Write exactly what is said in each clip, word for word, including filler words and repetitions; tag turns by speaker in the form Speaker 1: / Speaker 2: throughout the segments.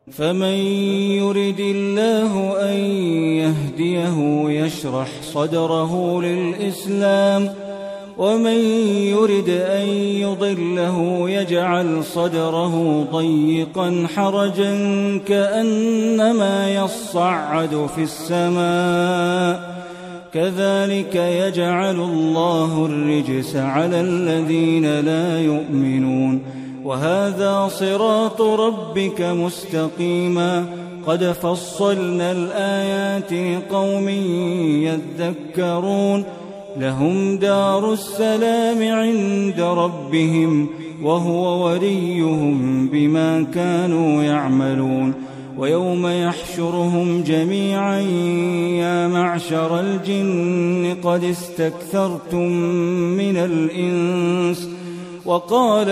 Speaker 1: فمن يرد الله أن يهديه يشرح صدره للإسلام ومن يرد أن يضله يجعل صدره ضيقا حرجا كأنما يصعد في السماء كذلك يجعل الله الرجس على الذين لا يؤمنون وهذا صراط ربك مستقيما قد فصلنا الآيات لقوم يذكرون لهم دار السلام عند ربهم وهو وليهم بما كانوا يعملون ويوم يحشرهم جميعا يا معشر الجن قد استكثرتم من الإنس وقال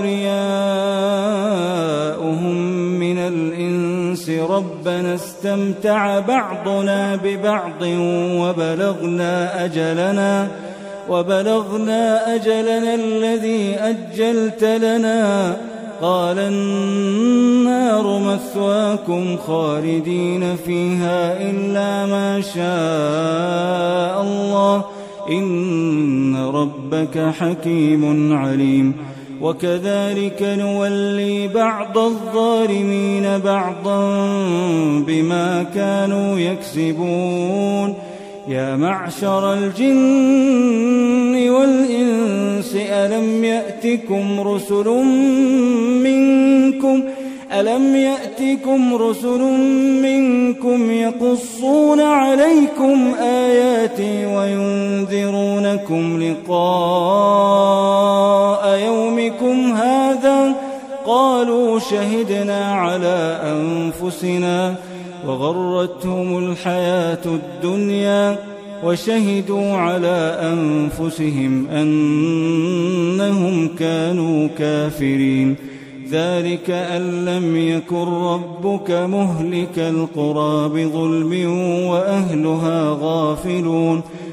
Speaker 1: أولياؤهم من الإنس ربنا استمتع بعضنا ببعض وبلغنا أجلنا وبلغنا أجلنا الذي أجلت لنا قال النار مثواكم خالدين فيها إلا ما شاء الله إن ربك حكيم عليم وكذلك نولي بعض الظالمين بعضا بما كانوا يكسبون يا معشر الجن والإنس ألم يأتكم رسل منكم ألم يأتكم رسل منكم يقصون عليكم آياتي وينذرونكم لقاء يومكم هذا قالوا شهدنا على أنفسنا وغرتهم الحياة الدنيا وشهدوا على أنفسهم أنهم كانوا كافرين ذلك أن لم يكن ربك مهلك القرى بظلم وأهلها غافلون